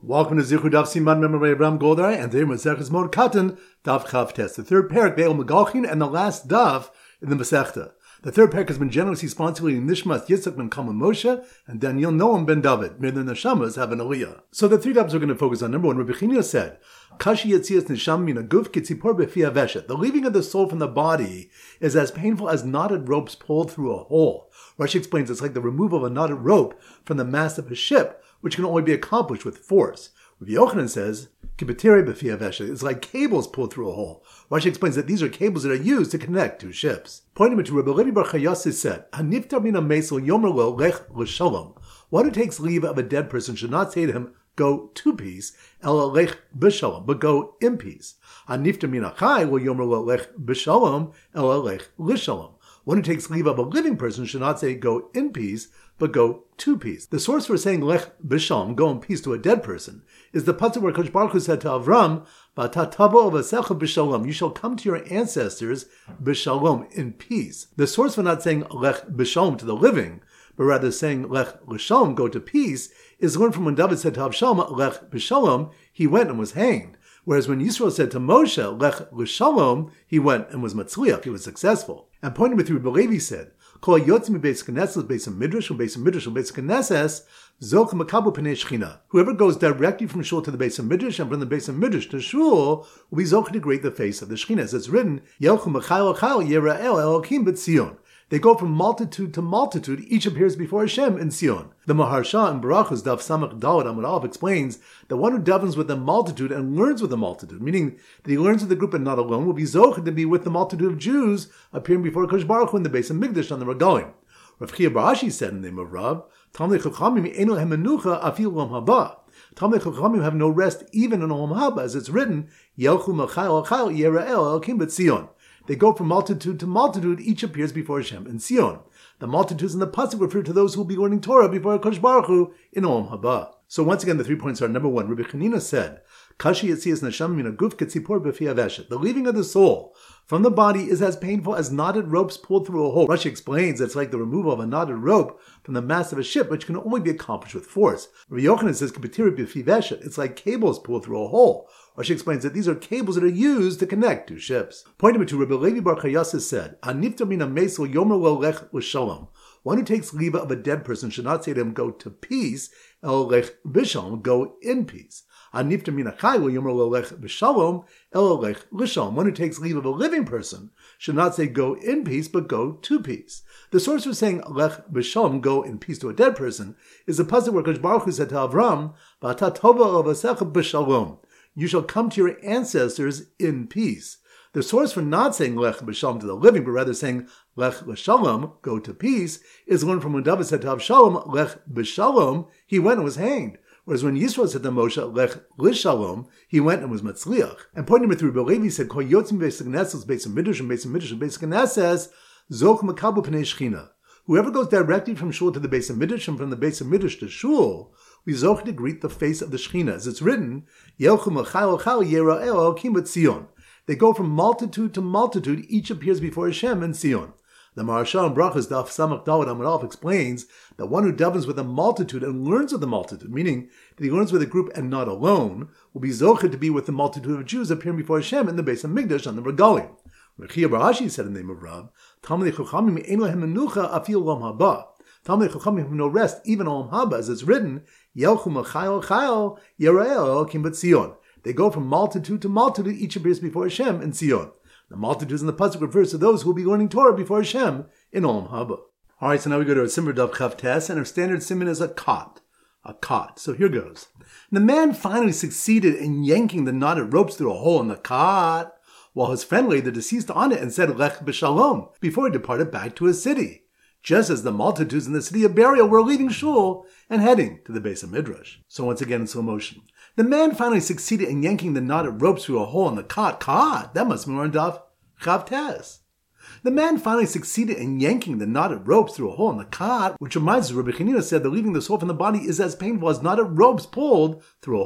Welcome to Zichud Daf Siman Memorei Ram Goldar, and today Masechtas Mod Katan Daf Chav Tes, the third parak Ve'el Megalchin, and the last Daf in the Masechta. The third parak has been generously sponsored in Nishmas Yitzchak ben Kalman Moshe and Daniel Noam ben David. May the Neshamas have an Aliyah. So the three Dafs we're going to focus on. Number one, Rabbi Chanina said, Kashi Yetzias Nisham Mina Guf Kitzipor Befi Aveshet. The leaving of the soul from the body is as painful as knotted ropes pulled through a hole. Rashi explains it's like the removal of a knotted rope from the mast of a ship, which can only be accomplished with force. Rabbi Yochanan says, Kibetere Befi Aveshet. It's like cables pulled through a hole. Rashi explains that these are cables that are used to connect two ships. Pointing to Rabbi Levi Bar Chayas said, Haniftar mina meisel yomer lo lech l'shalom. One who takes leave of a dead person should not say to him, go to peace, ela lech b'shalom, but go in peace. Haniftar mina chai lo yomer lo lech b'shalom, ela lech l'shalom. One who takes leave of a living person should not say go in peace, but go to peace. The source for saying lech b'shalom, go in peace to a dead person, is the pasuk where Kodesh Baruch Hu said to Avram, "V'atatavo avasecha b'shalom," you shall come to your ancestors b'shalom, in peace. The source for not saying lech b'shalom to the living, but rather saying lech l'shalom, go to peace, is learned from when David said to Avshalom, lech b'shalom, he went and was hanged. Whereas when Yisrael said to Moshe, lech l'shalom, he went and was matzliach, he was successful. And pointing with Rabbi Levi said, Kol yotzim beis knesses, beis midrash, beis midrash, beis knesses, zoch makabu pnei shchina. Whoever goes directly from shul to the beis midrash and from the beis midrash to shul will be zoch to greet the face of the shchina. As it's written, Yelchu mechayil chayil yira'el elokim b'tzion. They go from multitude to multitude, each appears before Hashem in Sion. The Maharsha in Barachos Daf Samach Daled Amud Aleph explains that one who davens with the multitude and learns with the multitude, meaning that he learns with the group and not alone, will be zocheh to be with the multitude of Jews appearing before Kodesh Baruch Hu in the Beis Hamikdash on the Regalim. Rav Chia bar Ashi said in the name of Rav, Talmidei Chachamim eino lahem menucha afil olam haba. Talmidei Chachamim have no rest even in olam haba, as it's written, Yelchu mechayil chayil yira'el elokim b'tzion. They go from multitude to multitude, each appears before Hashem in Sion. The multitudes in the pasuk refer to those who will be learning Torah before Kodesh Baruch Hu in Olam Haba. So once again, the 3 points are: number one, Rabbi Chanina said, Kashi Yetzias Neshama Mina Guf Kitzipor Befi Aveshet. The leaving of the soul from the body is as painful as knotted ropes pulled through a hole. Rashi explains that it's like the removal of a knotted rope from the mast of a ship, which can only be accomplished with force. Rabbi Yochanan says, Kibetere Befi Aveshet. It's like cables pulled through a hole. Rashi explains that these are cables that are used to connect two ships. Pointing to Rabbi Levi Bar Chayas said, Aniftar mina meisel yomer lo lech l'shalom. One who takes leave of a dead person should not say to him, go to peace, el lech b'shalom, go in peace. Aniftar mina chai lo yomer lo lech b'shalom, el lech l'shalom. One who takes leave of a living person should not say go in peace, but go to peace. The source for saying lech b'shalom, go in peace to a dead person, is the pasuk where Kodesh Baruch Hu said to Avram, V'atatova avasecha b'shalom. You shall come to your ancestors in peace. The source for not saying lech b'shalom to the living, but rather saying lech l'shalom, go to peace, is learned from when David said to Avshalom, lech b'shalom, he went and was hanged. Whereas when Yisrael said to Moshe, lech l'shalom, he went and was matzliach. And pointing with Rabbi Levi said, Kol yotzim beis knesses, beis midrash, and beis midrash, and beis knesses, zoch makabu pnei shchina. Whoever goes directly from shul to the Beis Midrash and from the Beis Midrash to shul, we zoch to greet the face of the Shechina. As it's written, Yelchu mechayil chayil yira'el elokim b'tzion. They go from multitude to multitude, each appears before Hashem in Sion. The Maharsha in Brachos Daf Samach Daled Amud Aleph explains that one who davens with a multitude and learns with the multitude, meaning that he learns with a group and not alone, will be zoch to be with the multitude of Jews appearing before Hashem in the Beis Hamikdash on the Regalim. Rav Chia bar Ashi said in the name of Rav, Talmidei Chachamim eino lahem menucha afil olam haba. Talmidei Chachamim have no rest, even olam haba, as it's written, Yelchu mechayil chayil yira'el elokim b'tzion. They go from multitude to multitude, each appears before Hashem in Sion. The multitudes in the pasuk refers to those who will be learning Torah before Hashem in olam haba. All right, so now we go to our Simmer Daf Chav Tes, and our standard simon is a cot. A cot. So here goes. The man finally succeeded in yanking the knotted ropes through a hole in the cot, while his friend laid the deceased on it and said lech b'shalom before he departed back to his city, just as the multitudes in the city of burial were leaving shul and heading to the Beis Midrash. So once again in slow motion. The man finally succeeded in yanking the knotted ropes through a hole in the cot. That must be more in Daf Chav Tes. The man finally succeeded in yanking the knotted ropes through a hole in the cot, which reminds us, Rabbi Chanina said that leaving the soul from the body is as painful as knotted ropes pulled through a hole.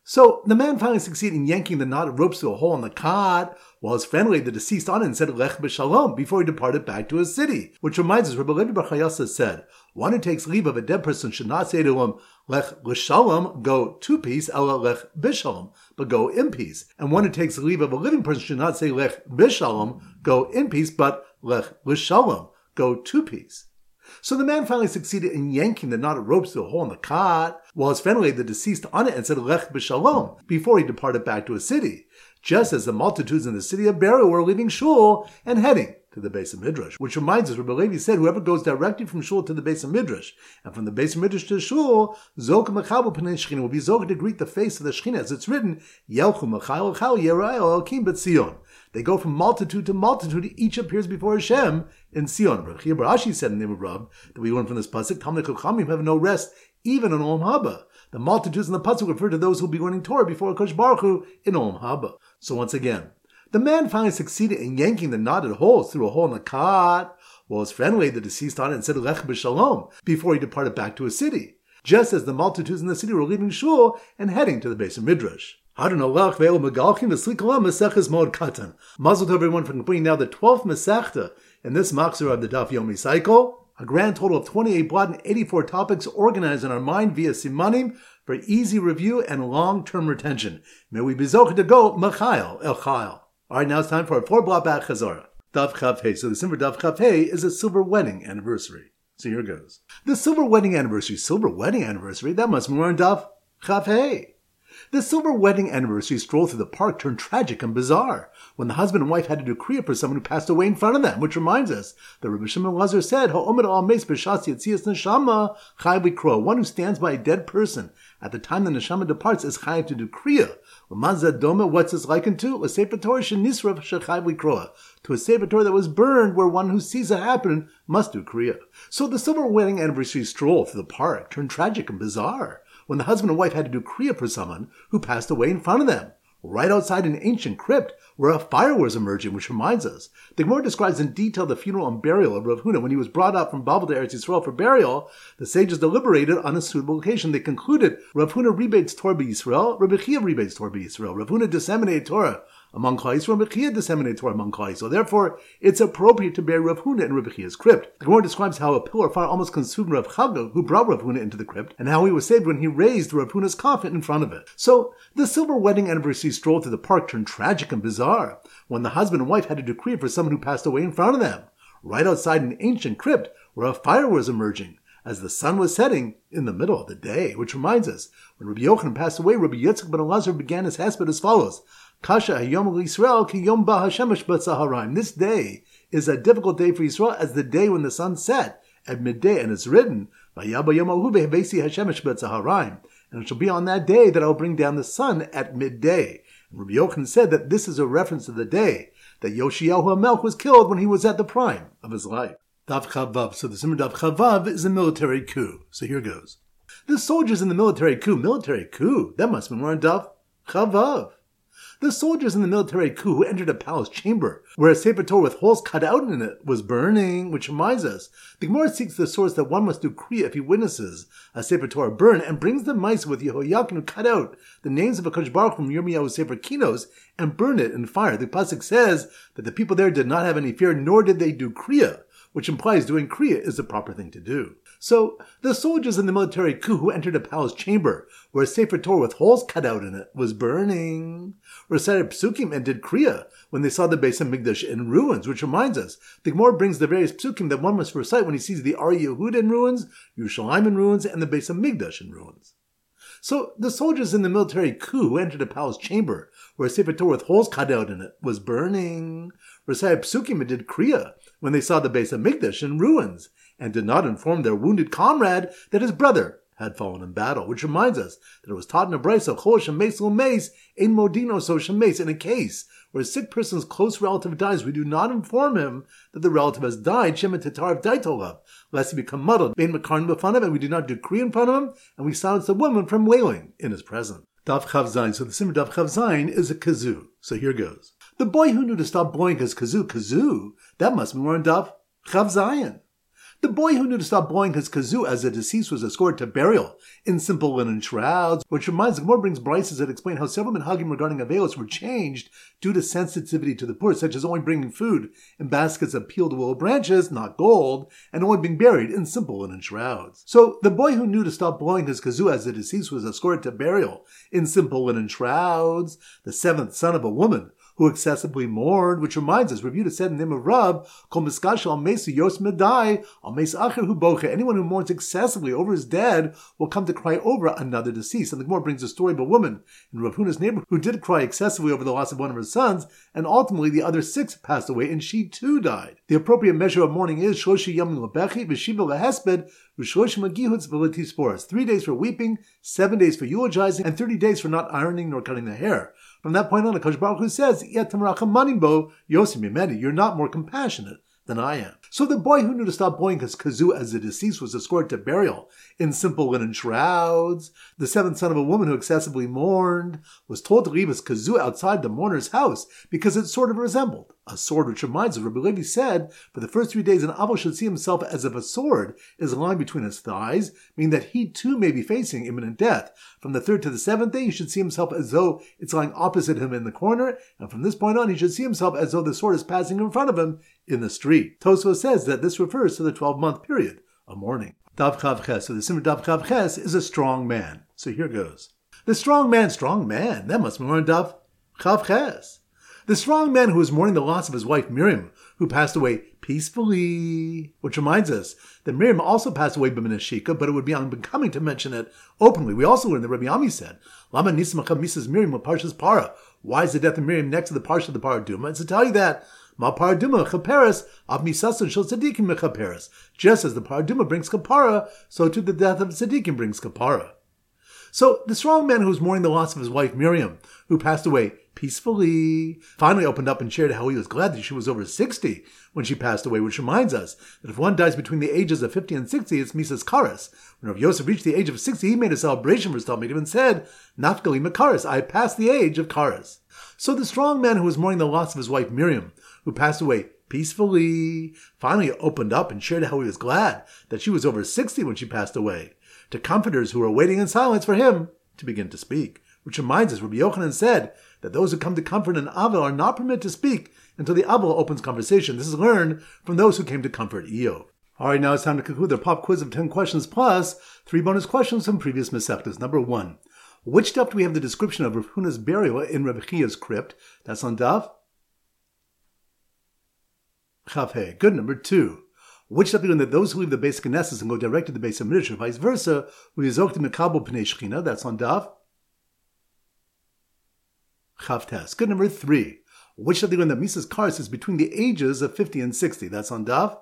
So the man finally succeeded in yanking the knot of ropes through a hole in the cot, while his friend laid the deceased on it and said Lech b'shalom before he departed back to his city. Which reminds us, Rabbi Levi Bar Chayasa said, one who takes leave of a dead person should not say to him, Lech l'shalom, go to peace, ela lech b'shalom, but go in peace. And one who takes leave of a living person should not say Lech b'shalom, go in peace, but Lech l'shalom, go to peace. So the man finally succeeded in yanking the knot of ropes through a hole in the cot, while his friend laid the deceased on it and said Lech b'shalom before he departed back to his city, just as the multitudes in the city of burial were leaving shul and heading to the Beis Midrash. Which reminds us, Rabbi Levi said, whoever goes directly from shul to the Beis Midrash, and from the Beis Midrash to shul, zok mechabu pnei Shechina, will be zok to greet the face of the Shechina, as it's written, Yelchu mechal echal yerayel elkim b'tzion. They go from multitude to multitude, each appears before Hashem in Sion. Rav Chia bar Ashi said in the name of Rav, that we learn from this pasuk, Talmidei Chachamim have no rest, even in Olam Haba. The multitudes in the pasuk refer to those who will be learning Torah before Kosh Baruch Hu in Olam Haba. So once again, the man finally succeeded in yanking the knotted holes through a hole in the cot, while his friend laid the deceased on it and said Lech b'shalom before he departed back to his city, just as the multitudes in the city were leaving shul and heading to the Beis Midrash. Mazel tov everyone for completing now the 12th Masechta in this Machzor of the Daf Yomi cycle. A grand total of 28 blot and 84 topics organized in our mind via Simanim for easy review and long-term retention. May we be zocheh to go Machayel El Chayel. Alright, now it's time for a 4-blot back Chazorah. Daf Chav Hey. So the Simmer Daf Chav Hey is a silver wedding anniversary. So here goes. The silver wedding anniversary, that must be more on Daf Chav Hey. The silver wedding anniversary stroll through the park turned tragic and bizarre when the husband and wife had to do kriya for someone who passed away in front of them, which reminds us that Rabbi Shimon Lazar said, Ha'omed al meis b'shas yetzias neshama chayav likro. One who stands by a dead person at the time the neshama departs is chayav to do kriya. What's this likened to? A sefer Torah shenisrav shechayav likro. To a sefer Torah that was burned, where one who sees it happen must do kriya. So the silver wedding anniversary stroll through the park turned tragic and bizarre when the husband and wife had to do kriya for someone who passed away in front of them, right outside an ancient crypt where a fire was emerging, which reminds us. The Gemara describes in detail the funeral and burial of Rav Huna. When he was brought up from Babel to Eretz Yisrael for burial, the sages deliberated on a suitable location. They concluded Rav Huna rebates Torah b'Yisrael, Rabbi Chia rebates Torah b'Yisrael. Rav Huna disseminated Torah among Klal Yisrael, Rabbi Chia disseminated Torah among Klal Yisrael. Therefore, it's appropriate to bury Rav Huna in Rabbi Chia's crypt. The Gemara describes how a pillar of fire almost consumed Rav Chagga, who brought Rav Huna into the crypt, and how he was saved when he raised Rav Huna's coffin in front of it. So, the silver wedding anniversary stroll through the park turned tragic and bizarre when the husband and wife had to do kriya for someone who passed away in front of them, right outside an ancient crypt where a fire was emerging as the sun was setting in the middle of the day. Which reminds us, when Rabbi Yochanan passed away, Rabbi Yitzchak ben Elazar began his hesped as follows: Kasha hayom l'Yisrael ki yom ba hashemesh b'tzaharim. This day is a difficult day for Yisrael as the day when the sun set at midday, and it's written, Vayaba yom ahu behevesi hashemesh b'tzaharim. And it shall be on that day that I will bring down the sun at midday. And Rabbi Yochanan said that this is a reference to the day that Yoshiyahu HaMelech was killed when he was at the prime of his life. Daf Chavav. So the Simmer Daf Chavav is a military coup. So here goes. The soldiers in the military coup, that must be more on Daf Chavav. The soldiers in the military coup who entered a palace chamber where a sefer Torah with holes cut out in it was burning, which reminds us, the Gemara seeks the source that one must do kriya if he witnesses a sefer Torah burn, and brings the mice with Yehoiakim who cut out the names of HaKadosh Baruch from Yirmiyahu's sefer Kinos and burn it in fire. The pasuk says that the people there did not have any fear, nor did they do kriya, which implies doing kriya is the proper thing to do. So, the soldiers in the military coup who entered a palace chamber where a sefer Torah with holes cut out in it was burning, recited psukim and did kriya when they saw the Beis HaMikdash in ruins, which reminds us, the Gemara brings the various psukim that one must recite when he sees the Ar Yehuda in ruins, Yerushalayim in ruins, and the Beis HaMikdash in ruins. So, the soldiers in the military coup who entered a palace chamber where a sefer Torah with holes cut out in it was burning, recited psukim and did kriya when they saw the Beis HaMikdash in ruins, and did not inform their wounded comrade that his brother had fallen in battle, which reminds us that it was taught in a brayso, Chol shemes l'meis, ein modino so shemes. In a case where a sick person's close relative dies, we do not inform him that the relative has died, shemet tetarav daitolav, lest he become muddled, bein makarin b'fanav, and we do not do kriya in front of him, and we silence the woman from wailing in his presence. Daf Chav Zayin. So the Simmer Daf Chav Zayin is a kazoo. So here goes. The boy who knew to stop blowing his kazoo, that must be more in Daf Chav Zayin. The boy who knew to stop blowing his kazoo as the deceased was escorted to burial in simple linen shrouds, which reminds the Gemara brings brises that explain how several minhagim regarding Avelos were changed due to sensitivity to the poor, such as only bringing food in baskets of peeled willow branches, not gold, and only being buried in simple linen shrouds. So the boy who knew to stop blowing his kazoo as the deceased was escorted to burial in simple linen shrouds, the seventh son of a woman who excessively mourned, which reminds us, Rav Yehuda said in the name of Rab, Kol miskash al mesu yos medai, al mes acher hu bocha. Anyone who mourns excessively over his dead will come to cry over another deceased. And the Gemara brings a story of a woman in Rav Huna's neighborhood who did cry excessively over the loss of one of her sons, and ultimately the other 6 passed away, and she too died. The appropriate measure of mourning is shloshi yamim lebechi v'shiva lehesped v'shloshim agihutz v'letisporas. 3 days for weeping, 7 days for eulogizing, and 30 days for not ironing nor cutting the hair. From that point on, HaKadosh Baruch Hu says, you're not more compassionate than I am. So the boy who knew to stop blowing his kazoo as the deceased was escorted to burial in simple linen shrouds. The 7th son of a woman who excessively mourned was told to leave his kazoo outside the mourner's house because it sort of resembled a sword, which reminds us, Rabbi Levi said, for the first 3 days an Aval should see himself as if a sword is lying between his thighs, meaning that he too may be facing imminent death. From the 3rd to the 7th day, he should see himself as though it's lying opposite him in the corner, and from this point on, he should see himself as though the sword is passing in front of him in the street. Tosfos says that this refers to the 12-month period of mourning. Dav Chav Ches. So the Simmer Dav Chav Ches is a strong man. So here goes. The strong man, that must be more in Dav Chav Ches. The strong man who was mourning the loss of his wife Miriam, who passed away peacefully. Which reminds us that Miriam also passed away b'minashika, but it would be unbecoming to mention it openly. We also learned that Rabbi Ami said, Lama nismacha misas Miriam with Parshas Para. Why is the death of Miriam next to the Parsha of the Paraduma? It's to tell you that Ma Paraduma chaperes av misasun shel tzadikim mechaperes. Just as the Paraduma brings kapara, so too the death of tzadikim brings kapara. So the strong man who was mourning the loss of his wife Miriam, who passed away peacefully, finally opened up and shared how he was glad that she was over 60 when she passed away, which reminds us that if one dies between the ages of 50 and 60, it's Misas Karas. When Rav Yosef reached the age of 60, he made a celebration for his Talmidim and said, Nafkali Makaras, I passed the age of Karas. So the strong man who was mourning the loss of his wife Miriam, who passed away peacefully, finally opened up and shared how he was glad that she was over 60 when she passed away, to comforters who were waiting in silence for him to begin to speak. Which reminds us, Rabbi Yochanan said that those who come to comfort an Avel are not permitted to speak until the Avel opens conversation. This is learned from those who came to comfort Eov. Alright, now it's time to conclude the pop quiz of 10 questions plus 3 bonus questions from previous Masechtas. Number 1. Which daf do we have the description of Rav Huna's burial in Rav Chia's crypt? That's on daf Chav Hey. Good. Number 2. Which daf do we learn that those who leave the Beis Knesset and go direct to the Beis HaMikdash, or vice versa, who yizok to Mekabel Pnei Shechina? That's on daf Chav Tes. Good. Number 3. Which daf do we learn that Misas Karas is between the ages of 50 and 60? That's on daf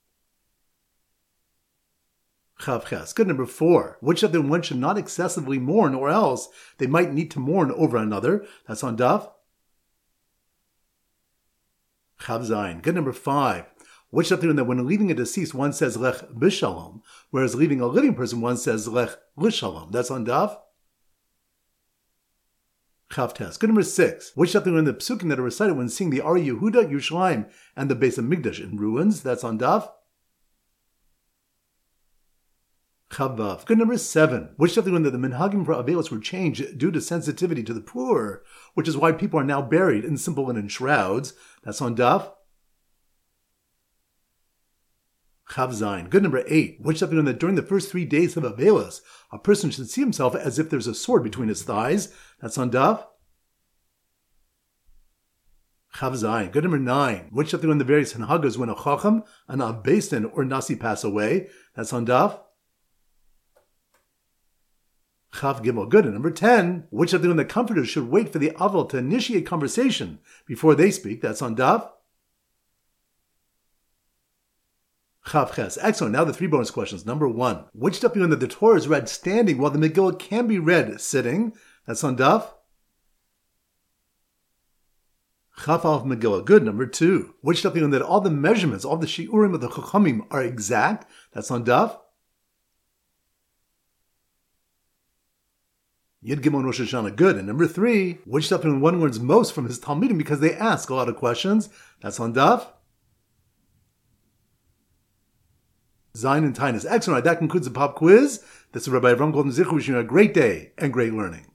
Chav Ches. Good. Number 4. Which daf do we learn one should not excessively mourn, or else they might need to mourn over another? That's on daf Chav Zayin. Good. Number 5. Which daf do we learn that when leaving a deceased one says Lech B'Shalom, whereas leaving a living person one says Lech L'Shalom? That's on daf Chav Tes. Good. Number 6. Which daf do we learn the psukim that are recited when seeing the Ari Yehuda, Yerushalayim, and the Beis HaMikdash in ruins? That's on daf Chav Vav. Good. Number 7. Which daf do we learn that the minhagim for Avelos were changed due to sensitivity to the poor, which is why people are now buried in simple linen shrouds? That's on daf Chav Zayin. Good. Number 8. Which daf do we learn that during the first 3 days of Avelos, a person should see himself as if there's a sword between his thighs? That's on daf Chav Zayin. Good. Number 9. Which daf do we learn the various hanhagas when a chacham, an av beis din, or nasi pass away? That's on daf Chav Gimel. Good. And number 10. Which daf do we learn that comforters should wait for the aval to initiate conversation before they speak? That's on daf Chav Ches. Excellent. Now the 3 bonus questions. Number 1. Which daf do we learn that the Torah is read standing while the Megillah can be read sitting? That's on daf Chaf Aleph Megillah. Good. Number 2. Which daf do we learn that all the measurements, all the shiurim of the Chachamim are exact? That's on daf Yud Gimel Rosh Hashanah. Good. And number 3. Which daf do we learn one learns most from his Talmidim because they ask a lot of questions? That's on daf Zayin and Tainus. Excellent. That concludes the pop quiz. This is Rabbi Avram Golden Zichu wishing you a great day and great learning.